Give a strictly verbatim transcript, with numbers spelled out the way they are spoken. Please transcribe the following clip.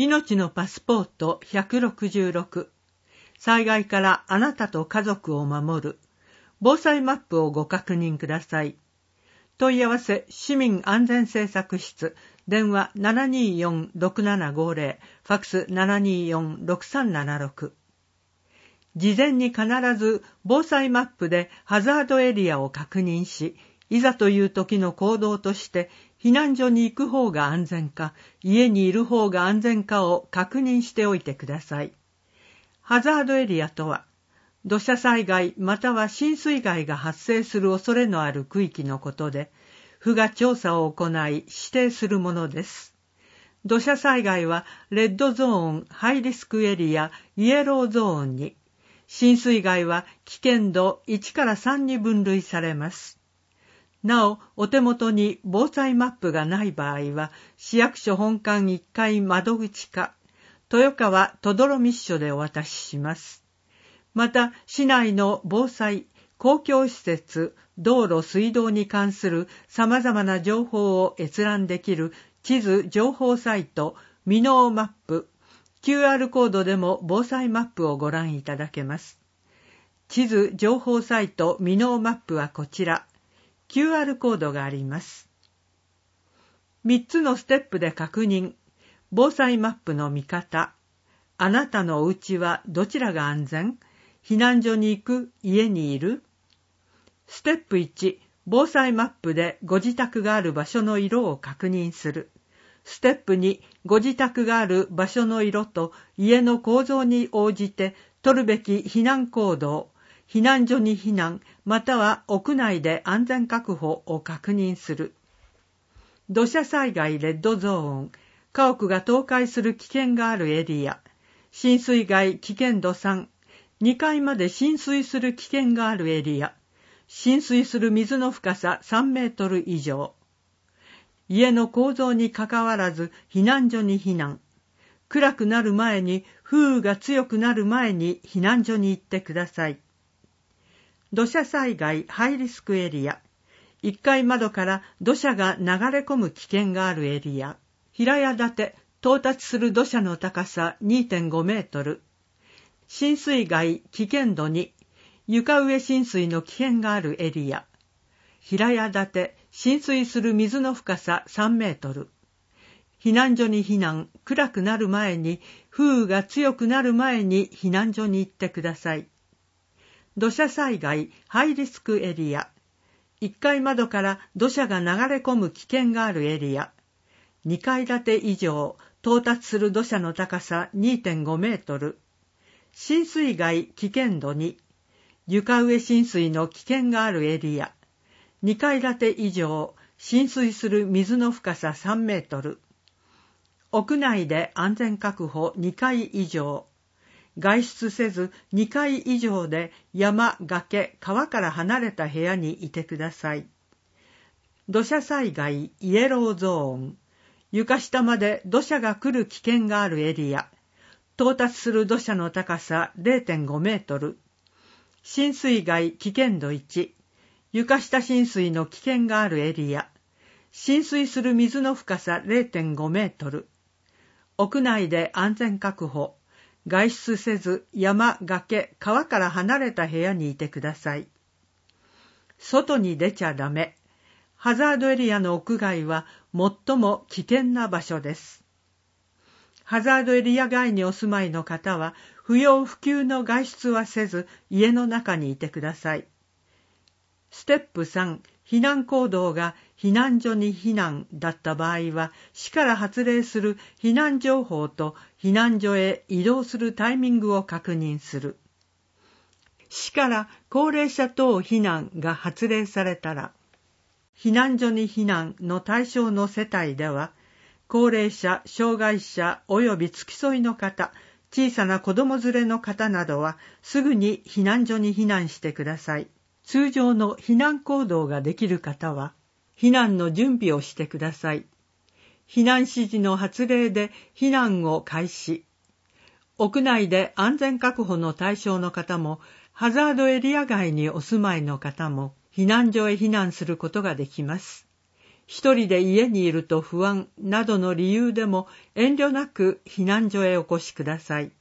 命のパスポートひゃくろくじゅうろく、災害からあなたと家族を守る防災マップをご確認ください。問い合わせ市民安全政策室、電話 ななにーよんろくななごぜろ、ファックス ななにーよんろくさんななろく。事前に必ず防災マップでハザードエリアを確認し、いざという時の行動として避難所に行く方が安全か、家にいる方が安全かを確認しておいてください。ハザードエリアとは、土砂災害または浸水害が発生する恐れのある区域のことで、府が調査を行い指定するものです。土砂災害はレッドゾーン、ハイリスクエリア、イエローゾーンに、浸水害は危険度いちからさんに分類されます。なお、お手元に防災マップがない場合は、市役所本館いっかい窓口か、豊川とどろみっしょでお渡しします。また、市内の防災、公共施設、道路、水道に関する様々な情報を閲覧できる地図情報サイト、ミノーマップ、キューアール コードでも防災マップをご覧いただけます。地図情報サイト、ミノーマップはこちら。キューアール コードがあります。みっつのステップで確認。防災マップの見方。あなたのお家はどちらが安全？避難所に行く？家にいる？ステップいち、防災マップでご自宅がある場所の色を確認する。ステップに、ご自宅がある場所の色と家の構造に応じて取るべき避難行動、避難所に避難、または屋内で安全確保を確認する。土砂災害レッドゾーン、家屋が倒壊する危険があるエリア、浸水害危険度さん、にかいまで浸水する危険があるエリア、浸水する水の深ささんメートル以上。家の構造にかかわらず避難所に避難。暗くなる前に、風雨が強くなる前に避難所に行ってください。土砂災害ハイリスクエリア。いっかい窓から土砂が流れ込む危険があるエリア。平屋建て、到達する土砂の高さ にてんごメートル。浸水害危険度に、床上浸水の危険があるエリア。平屋建て、浸水する水の深ささんメートル。避難所に避難、暗くなる前に、風雨が強くなる前に避難所に行ってください。土砂災害ハイリスクエリア。いっかい窓から土砂が流れ込む危険があるエリア。にかい建て以上、到達する土砂の高さ にてんごメートル。浸水害危険度に、床上浸水の危険があるエリア。にかい建て以上、浸水する水の深ささんメートル。屋内で安全確保にかい以上。外出せずにかい以上で山、崖、川から離れた部屋にいてください。土砂災害イエローゾーン。床下まで土砂が来る危険があるエリア。到達する土砂の高さ れいてんごメートル。浸水害危険度いち。床下浸水の危険があるエリア。浸水する水の深さ れいてんごメートル。屋内で安全確保。外出せず山、崖、川から離れた部屋にいてください。外に出ちゃダメ。ハザードエリアの屋外は最も危険な場所です。ハザードエリア外にお住まいの方は不要不急の外出はせず家の中にいてください。ステップさん、避難行動が避難所に避難だった場合は、市から発令する避難情報と避難所へ移動するタイミングを確認する。市から高齢者等避難が発令されたら、避難所に避難の対象の世帯では、高齢者、障害者及び付き添いの方、小さな子供連れの方などは、すぐに避難所に避難してください。通常の避難行動ができる方は、避難の準備をしてください。避難指示の発令で避難を開始。屋内で安全確保の対象の方も、ハザードエリア外にお住まいの方も、避難所へ避難することができます。 一人で家にいると不安などの理由でも遠慮なく避難所へお越しください。